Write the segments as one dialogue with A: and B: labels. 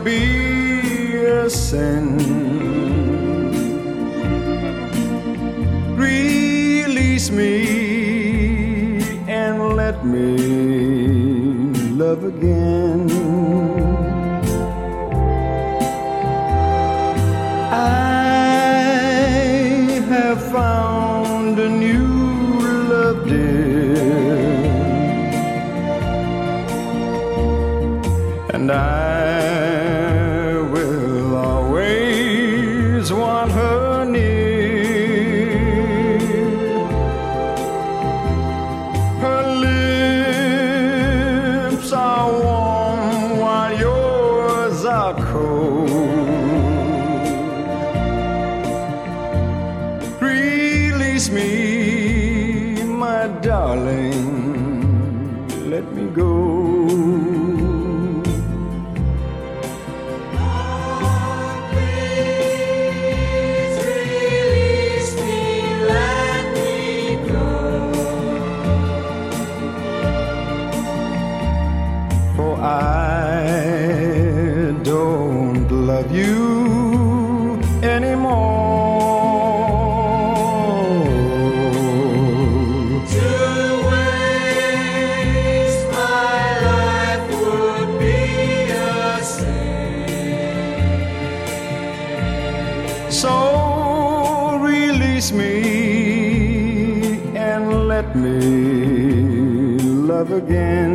A: would be a sin. Release me and let me love again. I have found a new love, dear, and I will always want her near. Her lips are warm while yours are cold. Release me, my darling, let me go. For I don't love you anymore.
B: To waste my life would be a sin.
A: So release me and let me love again.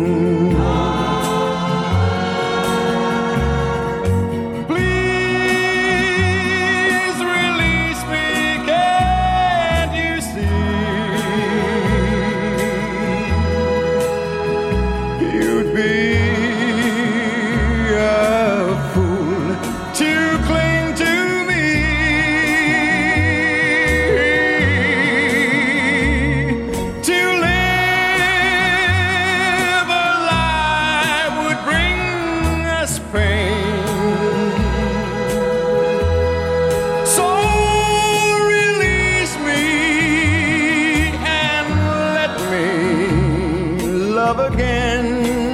A: Please release me, can't you see? You'd be a fool to cling to me. To live a lie would bring us pain. So release me and let me love again.